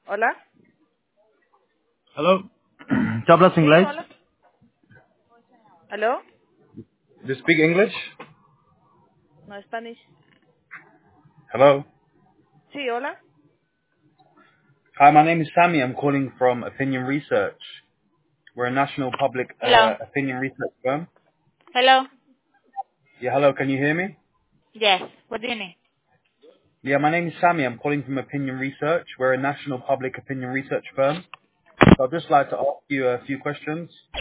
Hola. Hello. ¿Tú hablas Sí, inglés? hola. ¿Aló? Do you speak English? No, Spanish. Hello. Sí, hola. Hi, my name is Sammy. I'm calling from Opinion Research. We're a national public Hello. opinion research firm. Hello. Yeah, hello. Can you hear me? Yes. What do you need? Yeah, my name is Sammy. I'm calling from Opinion Research. We're a national public opinion research firm. So I'd just like to ask you a few questions.